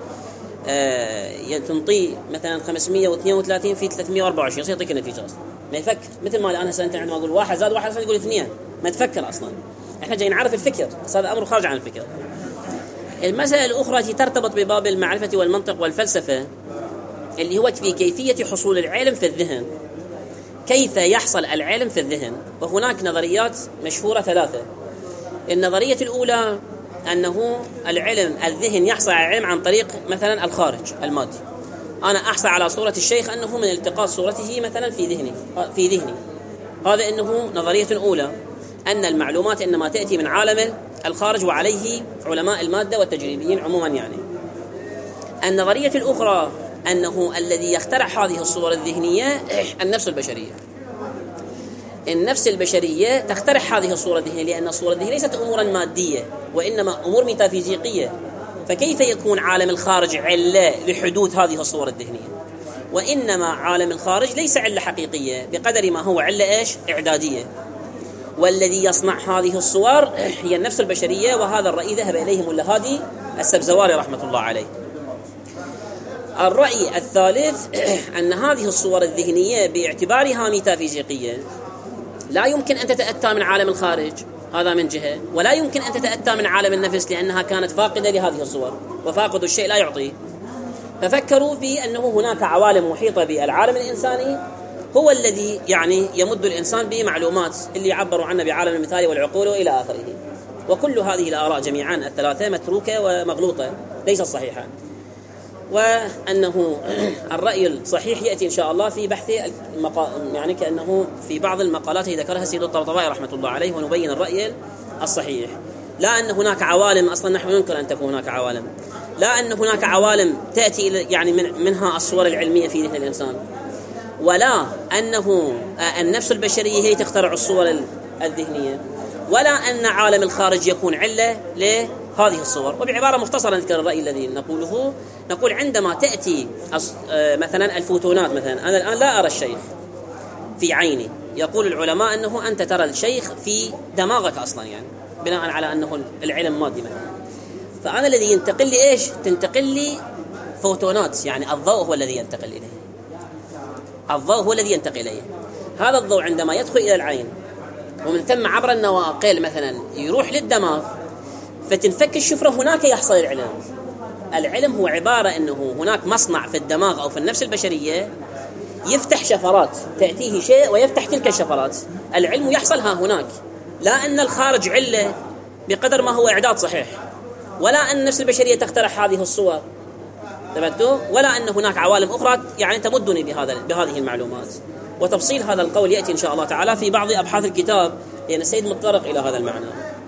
آه تنطي مثلا خمسمية واثنين وثلاثين في ثلاثمية وأربعة وعشرين يصير يعطيك النتيجة أصلا ما يفكر. مثل ما أنا سنتين عندما أقول واحد زاد واحد يقول اثنين، ما تفكر أصلا. إحنا جاي نعرف الفكر، بس هذا أمر خارج عن الفكر. المسألة الأخرى التي ترتبط بباب المعرفة والمنطق والفلسفة اللي هو في كيفية حصول العلم في الذهن. كيف يحصل العلم في الذهن؟ وهناك نظريات مشهورة ثلاثة. النظرية الأولى أنه العلم الذهن يحصل على العلم عن طريق مثلا الخارج المادي. أنا أحصل على صورة الشيخ أنه من التقاط صورته مثلا في ذهني في ذهني هذا إنه نظرية أولى، أن المعلومات إنما تأتي من عالم الخارج، وعليه علماء المادة والتجريبيين عموما. يعني النظرية الأخرى أنه الذي يخترع هذه الصور الذهنية النفس البشرية. النفس البشرية تخترع هذه الصورة الذهنية، لأن الصورة الذهنية ليست أمورا مادية وإنما أمور ميتافيزيقية. فكيف يكون عالم الخارج علة لحدوث هذه الصور الذهنية؟ وإنما عالم الخارج ليس علة حقيقية بقدر ما هو علة إيش؟ إعدادية. والذي يصنع هذه الصور هي النفس البشرية، وهذا الرأي ذهب إليه ملا هادي السبزواري رحمة الله عليه. الرأي الثالث أن هذه الصور الذهنية باعتبارها ميتافيزيقية لا يمكن أن تتأتى من عالم الخارج، هذا من جهة، ولا يمكن أن تتأتى من عالم النفس لأنها كانت فاقدة لهذه الصور، وفاقد الشيء لا يعطيه. ففكروا في أنه هناك عوالم محيطة بالعالم الإنساني هو الذي يعني يمد الإنسان بمعلومات اللي يعبروا عنها بعالم المثال والعقول وإلى آخره. وكل هذه الآراء جميعا الثلاثة متروكة ومغلوطة ليست صحيحة. وأنه الرأي الصحيح يأتي إن شاء الله في بحث المقا... يعني كأنه في بعض المقالات ذكرها السيد الطبطبائي رحمة الله عليه، ونبين الرأي الصحيح. لا أن هناك عوالم، أصلا نحن ننكر أن تكون هناك عوالم، لا أن هناك عوالم تأتي يعني من منها الصور العلمية في ذهن الإنسان، ولا أنه النفس البشرية هي تخترع الصور الذهنية، ولا أن عالم الخارج يكون علة لهذه الصور. وبعبارة مختصرة نذكر الرأي الذي نقوله، نقول عندما تأتي مثلا الفوتونات، مثلا أنا الآن لا أرى الشيخ في عيني، يقول العلماء أنه أنت ترى الشيخ في دماغك أصلا، يعني بناء على أنه العلم مادي مثلا. فأنا الذي ينتقل لي إيش؟ تنتقل لي فوتونات، يعني الضوء هو الذي ينتقل إليه، الضوء هو الذي ينتقل إليه. هذا الضوء عندما يدخل إلى العين ومن ثم عبر النواقل مثلا يروح للدماغ فتنفك الشفرة، هناك يحصل العلم. العلم هو عبارة أنه هناك مصنع في الدماغ أو في النفس البشرية يفتح شفرات، تأتيه شيء ويفتح تلك الشفرات. العلم يحصل ها هناك، لا أن الخارج علة بقدر ما هو إعداد صحيح، ولا أن النفس البشرية تخترع هذه الصور، تبدو، ولا أن هناك عوالم أخرى يعني تمدني بهذا بهذه المعلومات. وتفصيل هذا القول يأتي إن شاء الله تعالى في بعض أبحاث الكتاب، لأن السيد متطرق إلى هذا المعنى.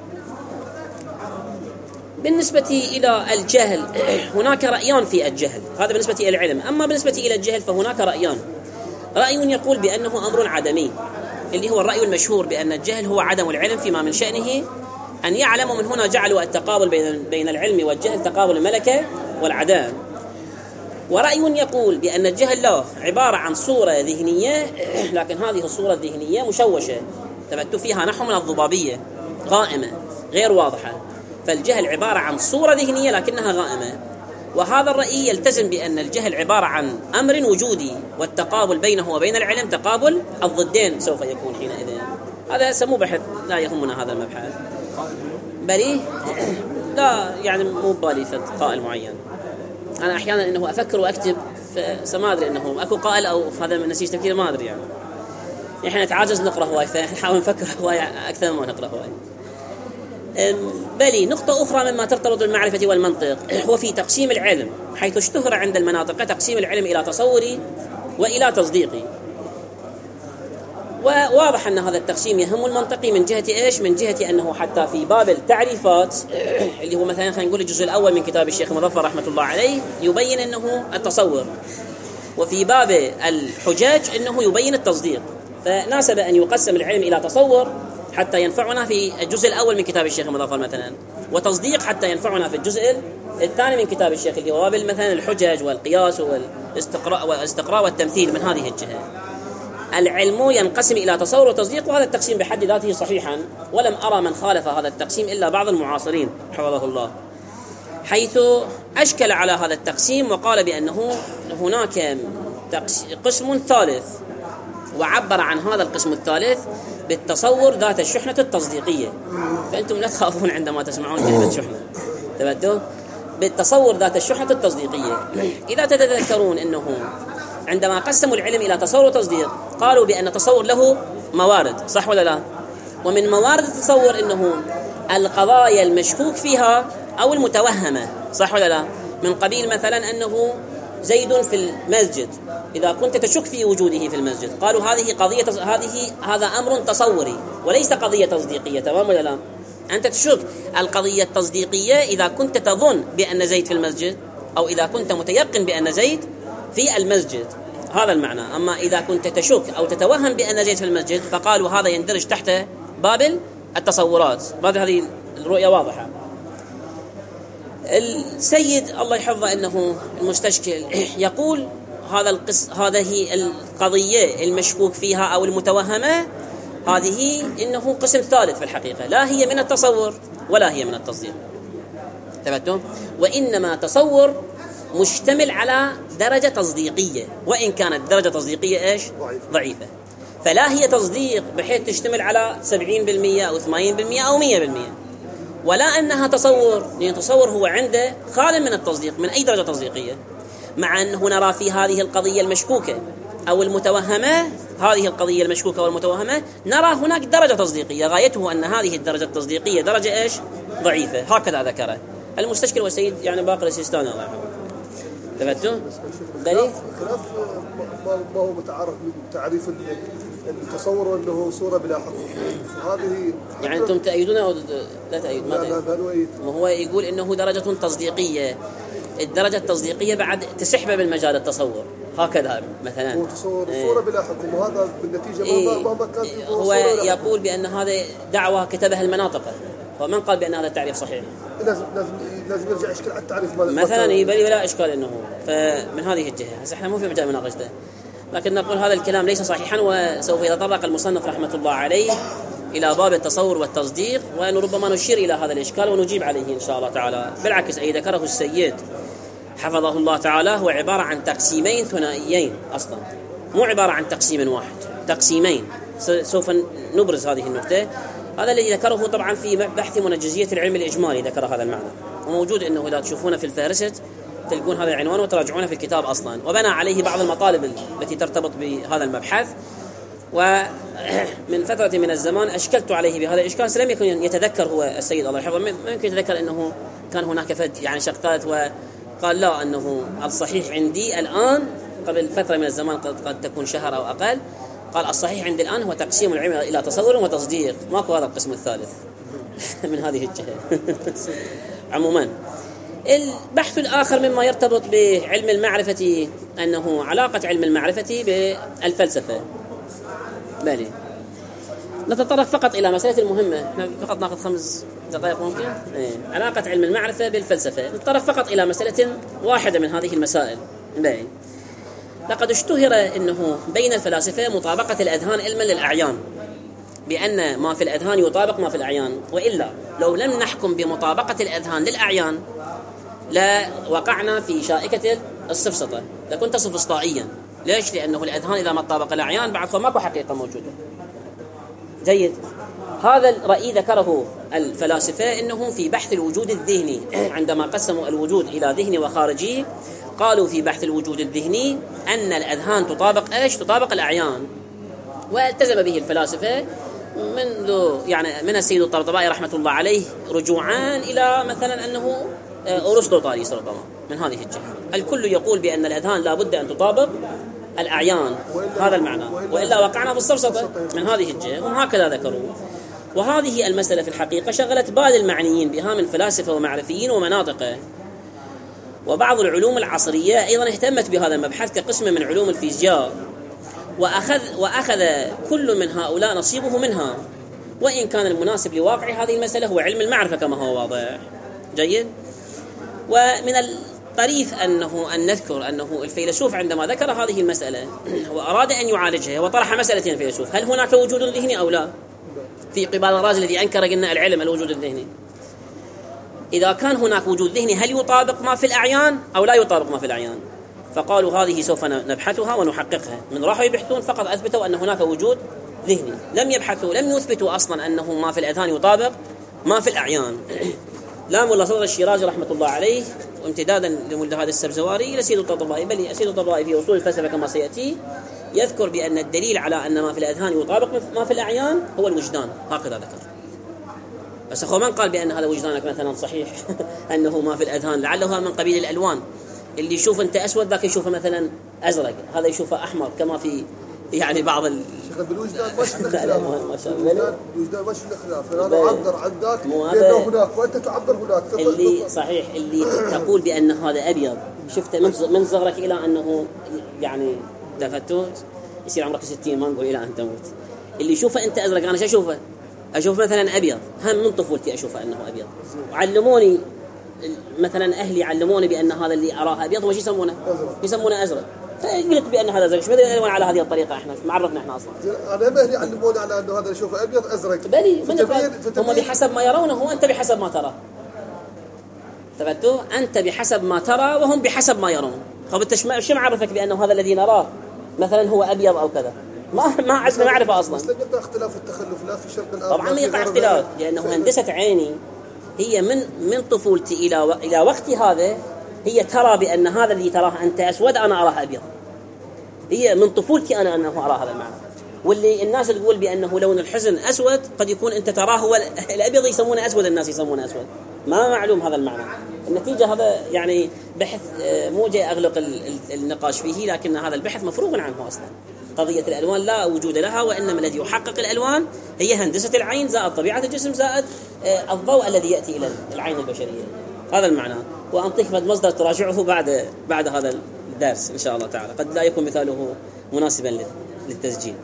بالنسبة إلى الجهل هناك رأيان في الجهل، هذا بالنسبة إلى العلم. أما بالنسبة إلى الجهل فهناك رأيان. رأي يقول بأنه أمر عدمي، اللي هو الرأي المشهور بأن الجهل هو عدم العلم فيما من شأنه أن يعلم، ومن هنا جعلوا التقابل بين بين العلم والجهل تقابل الملكة والعدم. ورأي يقول بأن الجهل له عبارة عن صورة ذهنية، لكن هذه الصورة الذهنية مشوشة، تبت فيها نحو من الضبابية، غائمة غير واضحة. فالجهل عبارة عن صورة ذهنية لكنها غائمة. وهذا الرأي يلتزم بأن الجهل عبارة عن أمر وجودي، والتقابل بينه وبين العلم تقابل الضدين سوف يكون حينئذ. هذا سموه بحث، لا يهمنا هذا المبحث. بلي لا يعني مو بالي في قائل معين. أنا أحيانا إنه أفكر وأكتب، فما أدري إنه أكو قائل أو هذا من نسيج تفكير، ما أدري يعني. إحنا نتعاجز نقرأ هواي، فنحاول نفكر هواي أكثر مما نقرأ هواي. بلي نقطة أخرى مما ترتبط بالمعرفة والمنطق هو في تقسيم العلم، حيث اشتهر عند المناطق تقسيم العلم إلى تصوري وإلى تصديقي. وواضح أن هذا التقسيم يهم المنطقي من جهة إيش؟ من جهة أنه حتى في باب التعريفات اللي هو مثلا خلينا نقول الجزء الأول من كتاب الشيخ مظفر رحمة الله عليه يبين أنه التصور، وفي باب الحجاج أنه يبين التصديق. فناسب أن يقسم العلم إلى تصور حتى ينفعنا في الجزء الأول من كتاب الشيخ مظفر مثلا، وتصديق حتى ينفعنا في الجزء الثاني من كتاب الشيخ اللي هو باب مثلا الحجج والقياس والاستقراء والاستقراء والتمثيل. من هذه الجهة العلم ينقسم إلى تصور وتصديق، وهذا التقسيم بحد ذاته صحيحا، ولم أرى من خالف هذا التقسيم إلا بعض المعاصرين حفظه الله، حيث أشكل على هذا التقسيم وقال بأنه هناك قسم ثالث، وعبر عن هذا القسم الثالث بالتصور ذات الشحنة التصديقية. فأنتم لا تخافون عندما تسمعون كلمة شحنة، تبدو بالتصور ذات الشحنة التصديقية. إذا تتذكرون أنه عندما قسموا العلم إلى تصور وتصديق قالوا بأن التصور له موارد، صح ولا لا؟ ومن موارد التصور أنه القضايا المشكوك فيها أو المتوهمة، صح ولا لا؟ من قبيل مثلا أنه زيد في المسجد، إذا كنت تشك في وجوده في المسجد قالوا هذه قضية، هذه هذا أمر تصوري وليس قضية تصديقية، تمام ولا لا؟ أنت تشك. القضية التصديقية إذا كنت تظن بأن زيد في المسجد، أو إذا كنت متيقن بأن زيد في المسجد، هذا المعنى. أما إذا كنت تشك أو تتوهم بأن زيد في المسجد فقالوا هذا يندرج تحت باب التصورات. بعد هذه الرؤية واضحة. السيد الله يحفظه أنه المستشكل يقول هذا القص هذه القضية المشكوك فيها أو المتوهمة هذه إنه قسم ثالث في الحقيقة، لا هي من التصور ولا هي من التصديق، تبتم، وإنما تصور مشتمل على درجة تصديقية، وإن كانت درجة تصديقية إيش؟ ضعيفة. فلا هي تصديق بحيث تشتمل على سبعين بالمئة أو ثمانين بالمئة أو مئة بالمئة، ولا أنها تصور، لأن تصور هو عنده خال من التصديق من أي درجة تصديقية، مع أنه نرى في هذه القضية المشكوكة أو المتوهمة هذه القضية المشكوكة والمتوهمة نرى هناك درجة تصديقية غايته أن هذه الدرجة التصديقية درجة إيش ضعيفة، هكذا ذكره المستشكل والسيد يعني باقر السيستاني الله يرحمه. تفتوا دليل خلاف ما ما هو متعارف من تعريف التصور انه صورة بلا حقوق، هذه يعني انتم تأيدون او لا تأيدون؟ ما لا تأيد. ما هو يقول انه درجة تصديقية، الدرجة التصديقية بعد تسحب بالمجال التصور هكذا مثلا هو تصور صورة بلا حكم، وهذا بالنتيجة إيه مهما كان هو يقول بأن هذا دعوة كتبها المناطق، فمن قال بأن هذا التعريف صحيح؟ لازم لازم لازم يرجع يشكل على التعريف مثلا يبالي ولا إشكال إنه فمن هذه الجهة. هسه احنا مو في مجال مناقشته، لكن نقول هذا الكلام ليس صحيحا، وسوف يتطرق المصنف رحمة الله عليه إلى باب التصور والتصديق، وأن ربما نشير إلى هذا الإشكال ونجيب عليه إن شاء الله تعالى. بالعكس أي ذكره السيد حفظه الله تعالى هو عبارة عن تقسيمين ثنائيين أصلا، مو عبارة عن تقسيم واحد، تقسيمين. سوف نبرز هذه النقطة. هذا الذي ذكره طبعا في بحث منجزية العلم الإجمالي ذكر هذا المعنى، وموجود إنه إذا تشوفونه في الفهرست تلقون هذا العنوان وتراجعونه في الكتاب أصلا، وبنى عليه بعض المطالب التي ترتبط بهذا المبحث. ومن فترة من الزمان أشكلت عليه بهذا الإشكال، سلم يكن يتذكر هو السيد الله يحفظه، ممكن يتذكر أنه كان هناك فد يعني شقات، وقال لا أنه الصحيح عندي الآن قبل فترة من الزمان قد, قد تكون شهر أو أقل، قال الصحيح عندي الآن هو تقسيم العلم إلى تصور وتصديق، ماكو هذا القسم الثالث من هذه الجهة. عموما البحث الآخر مما يرتبط بعلم المعرفة أنه علاقة علم المعرفة بالفلسفة. بلي نتطرق فقط إلى مسألة المهمة، فقط نأخذ خمس دقائق ممكن. إيه. علاقة علم المعرفة بالفلسفة، نتطرق فقط إلى مسألة واحدة من هذه المسائل. بلي لقد اشتهر أنه بين الفلاسفة مطابقة الأذهان علما للأعيان، بأن ما في الأذهان يطابق ما في الأعيان، وإلا لو لم نحكم بمطابقة الأذهان للأعيان لا وقعنا في شائكة السفسطة، لكنت سفسطائيا. ليش؟ لأنه الأذهان إذا ما طابق الأعيان بعد فماكو حقيقة موجودة. جيد. هذا الرأي ذكره الفلاسفة إنه في بحث الوجود الذهني، عندما قسموا الوجود إلى ذهني وخارجي، قالوا في بحث الوجود الذهني أن الأذهان تطابق إيش؟ تطابق الأعيان. والتزم به الفلاسفة منذ يعني من السيد الطبطبائي رحمة الله عليه رجوعان إلى مثلا أنه أرسطو طاليس ربما من هذه الجهة. الكل يقول بأن الأذهان لا بد أن تطابق الأعيان، هذا المعنى، وإلا وقعنا في السفسطة من هذه الجهة، هم هكذا ذكروا. وهذه المسألة في الحقيقة شغلت بال المعنيين بها من فلاسفة ومعرفيين ومناطق، وبعض العلوم العصرية أيضا اهتمت بهذا المبحث كقسم من علوم الفيزياء، وأخذ, وأخذ كل من هؤلاء نصيبه منها، وإن كان المناسب لواقع هذه المسألة هو علم المعرفة كما هو واضح. جيد. ومن الطريف أنه أن نذكر أنه الفيلسوف عندما ذكر هذه المسألة وأراد أن يعالجها وطرح مسألتين الفيلسوف، هل هناك وجود ذهني أو لا؟ في قبال الرازي الذي أنكر قلنا العلم الوجود الذهني، إذا كان هناك وجود ذهني هل يطابق ما في الأعيان أو لا يطابق ما في الأعيان؟ فقالوا هذه سوف نبحثها ونحققها. من راحوا يبحثون فقط أثبتوا أن هناك وجود ذهني، لم يبحثوا لم يثبتوا أصلا أنه ما في الأذهان يطابق ما في الأعيان. لا ملا صدر الشيرازي رحمة الله عليه وامتدادا لمولد هذا السبزواري إلى سيد الطبطبائي، بل سيد الطبطبائي في أصول الفلسفة كما سيأتي يذكر بأن الدليل على أن ما في الأذهان يطابق ما في الأعيان هو الوجدان، هكذا ذكر. بس أخو من قال بأن هذا وجدانك مثلا صحيح أنه ما في الأذهان، لعله من قبيل الألوان، اللي يشوف أنت أسود ذاك يشوفه مثلا أزرق، هذا يشوفه أحمر، كما في يعني بعض ال بالوجدان ما شفنا خلاف، الوجدان ما شفنا خلاف، أنا أعبر عن ذاك لأنه هناك وأنت تعبر هناك. اللي صحيح اللي تقول بأن هذا أبيض شفته من صغرك إلى أنه يعني دفتوه يصير عمرك ستين، ما نقول إلى أن تموت. اللي يشوفه أنت أزرق أنا شو أشوفه؟ أشوف مثلا أبيض، هم من طفولتي أشوفه أنه أبيض، وعلموني مثلا أهلي علموني بأن هذا اللي أراه أبيض وش يسمونه؟ يسمونه أزرق، فيقلق بأن هذا أزرق. شو بدنا نلون على هذه الطريقة؟ إحنا ما عرفنا إحنا أصلا. أنا أهلي علموني على أنه هذا نشوفه أبيض أزرق. بلي هم بحسب ما يرونه وأنت بحسب ما ترى. ثبتوا أنت بحسب ما ترى وهم بحسب ما يرون. طب أنت شو معرفك بأنه هذا الذي نراه مثلا هو أبيض أو كذا؟ ما ما عندنا معرفة أصلا. بس يقع اختلاف التخلف لا في شرق الأرض. طبعا ما يقع اختلاف، لأنه هندسة عيني هي من من طفولتي إلى و... إلى وقتي هذا هي ترى بأن هذا اللي تراه أنت أسود أنا أراه أبيض. هي من طفولتي أنا أنه أرى هذا المعنى. واللي الناس تقول بأنه لون الحزن أسود قد يكون أنت تراه هو الأبيض يسمونه أسود، الناس يسمونه أسود، ما معلوم هذا المعنى. النتيجة هذا يعني بحث مو جاي أغلق النقاش فيه، لكن هذا البحث مفروغ عنه أصلا. قضية الألوان لا وجود لها، وإنما الذي يحقق الألوان هي هندسة العين زائد طبيعة الجسم زائد الضوء الذي يأتي إلى العين البشرية. هذا المعنى. وأنطيك مصدر تراجعه بعد بعد هذا الدرس إن شاء الله تعالى، قد لا يكون مثاله مناسبا للتسجيل.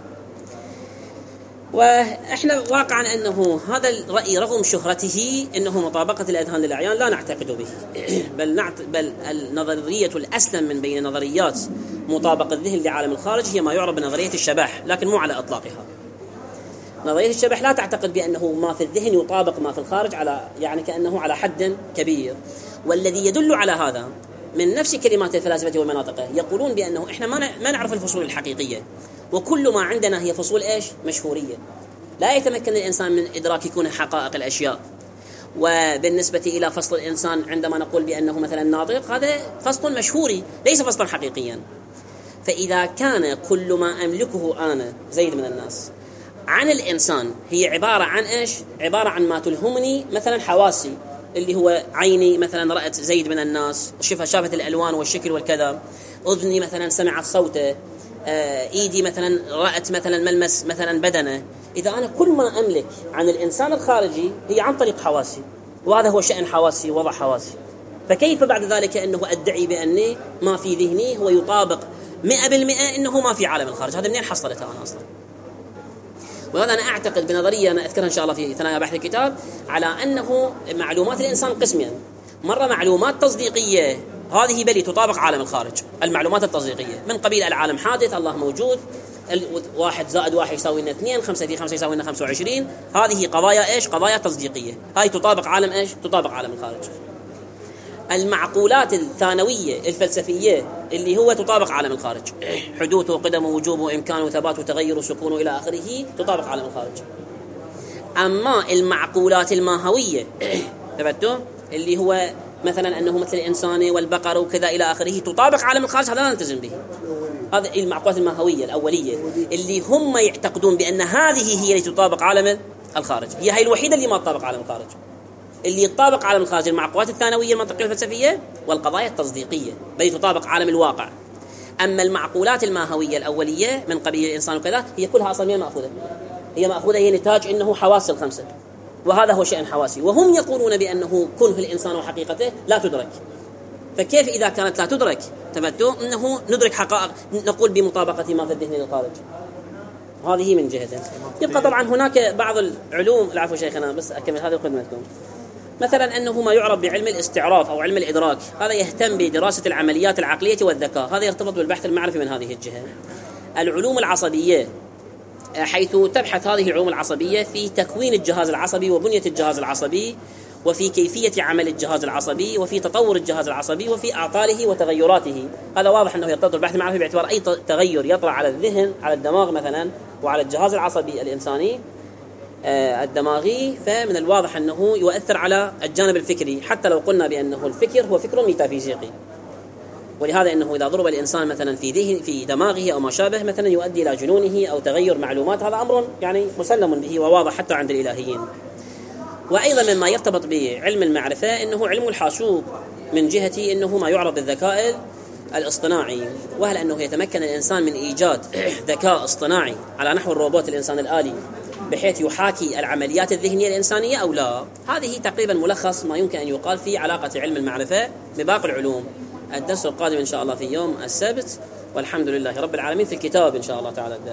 وإحنا واقعا أنه هذا الرأي رغم شهرته أنه مطابقة الأذهان للأعيان لا نعتقد به، بل نعت... بل النظرية الأسلم من بين نظريات مطابقة الذهن لعالم الخارج هي ما يعرف بنظرية الشبح، لكن مو على إطلاقها. نظرية الشبح لا تعتقد بأنه ما في الذهن يطابق ما في الخارج على يعني كأنه على حد كبير، والذي يدل على هذا من نفس كلمات الفلاسفة والمناطق يقولون بأنه إحنا ما نعرف الفصول الحقيقية، وكل ما عندنا هي فصول إيش؟ مشهورية. لا يتمكن الإنسان من إدراك يكون حقائق الأشياء. وبالنسبة إلى فصل الإنسان عندما نقول بأنه مثلا ناطق، هذا فصل مشهوري ليس فصلا حقيقيا. فإذا كان كل ما أملكه أنا زيد من الناس عن الإنسان هي عبارة عن إيش؟ عبارة عن ما تلهمني مثلا حواسي، اللي هو عيني مثلا رأت زيد من الناس وشفها شافت الألوان والشكل والكذا، أذني مثلا سمعت صوته، آه، إيدي مثلا رأت مثلا ملمس مثلا بدنه. إذا أنا كل ما أملك عن الإنسان الخارجي هي عن طريق حواسي، وهذا هو شأن حواسي وضع حواسي، فكيف بعد ذلك أنه أدعي بأني ما في ذهني هو يطابق مئة بالمئة أنه ما في عالم الخارج؟ هذا منين حصلتها أنا أصلا؟ وهذا أنا أعتقد بنظرية أنا أذكرها إن شاء الله في ثنايا بحث الكتاب، على أنه معلومات الإنسان قسمين: مرة معلومات تصديقية، هذه بلي تطابق عالم الخارج، المعلومات التصديقية من قبيل العالم حادث، الله موجود، واحد زائد واحد يساوي لنا اثنين، خمسة في خمسة يساوي لنا خمسة وعشرين. هذه قضايا إيش؟ قضايا تصديقية، هاي تطابق عالم إيش؟ تطابق عالم الخارج. المعقولات الثانوية الفلسفية اللي هو تطابق عالم الخارج، حدوث وقدم ووجوب وإمكان وثبات وتغير وسكون إلى آخره، تطابق عالم الخارج. أما المعقولات الماهوية ثبتوا اللي هو مثلا أنه مثل الإنسان والبقر وكذا إلى آخره، تطابق عالم الخارج، هذا لا نلتزم به. هذه المعقولات الماهوية الأولية اللي هم يعتقدون بأن هذه هي اللي تطابق عالم الخارج، هي هي الوحيدة اللي ما تطابق عالم الخارج. اللي يطابق عالم الخارج المعقولات الثانوية المنطقية الفلسفية والقضايا التصديقية، بل تطابق عالم الواقع. أما المعقولات الماهوية الأولية من قبيل الإنسان وكذا هي كلها أصلا مأخوذة، هي مأخوذة هي نتاج إنه حواس الخمسة، وهذا هو شأن حواسي. وهم يقولون بأنه كنه الإنسان وحقيقته لا تدرك، فكيف إذا كانت لا تدرك تبدو أنه ندرك حقائق نقول بمطابقة ما في الذهن للخارج؟ هذه من جهة. يبقى طبعا هناك بعض العلوم، العفو شيخنا بس أكمل هذه خدمتكم، مثلا أنه ما يعرف بعلم الاستعراض أو علم الإدراك، هذا يهتم بدراسة العمليات العقلية والذكاء، هذا يرتبط بالبحث المعرفي من هذه الجهة. العلوم العصبية، حيث تبحث هذه العلوم العصبية في تكوين الجهاز العصبي وبنية الجهاز العصبي، وفي كيفية عمل الجهاز العصبي، وفي تطور الجهاز العصبي، وفي أعطاله وتغيراته. هذا واضح أنه يرتبط بالبحث المعرفي باعتبار أي تغير يطرأ على الذهن، على الدماغ مثلا، وعلى الجهاز العصبي الإنساني الدماغي، فمن الواضح أنه يؤثر على الجانب الفكري، حتى لو قلنا بأنه الفكر هو فكر ميتافيزيقي. ولهذا أنه إذا ضرب الإنسان مثلا في ذهن في دماغه أو ما شابه مثلا يؤدي إلى جنونه أو تغير معلومات، هذا أمر يعني مسلم به وواضح حتى عند الإلهيين. وأيضا مما يرتبط بعلم المعرفة أنه علم الحاسوب، من جهة أنه ما يعرف بالذكاء الاصطناعي، وهل أنه يتمكن الإنسان من إيجاد ذكاء اصطناعي على نحو الروبوت الإنسان الآلي بحيث يحاكي العمليات الذهنية الإنسانية أو لا. هذه تقريبا ملخص ما يمكن أن يقال في علاقة علم المعرفة بباقي العلوم. الدرس القادم إن شاء الله في يوم السبت، والحمد لله رب العالمين في الكتاب إن شاء الله تعالى.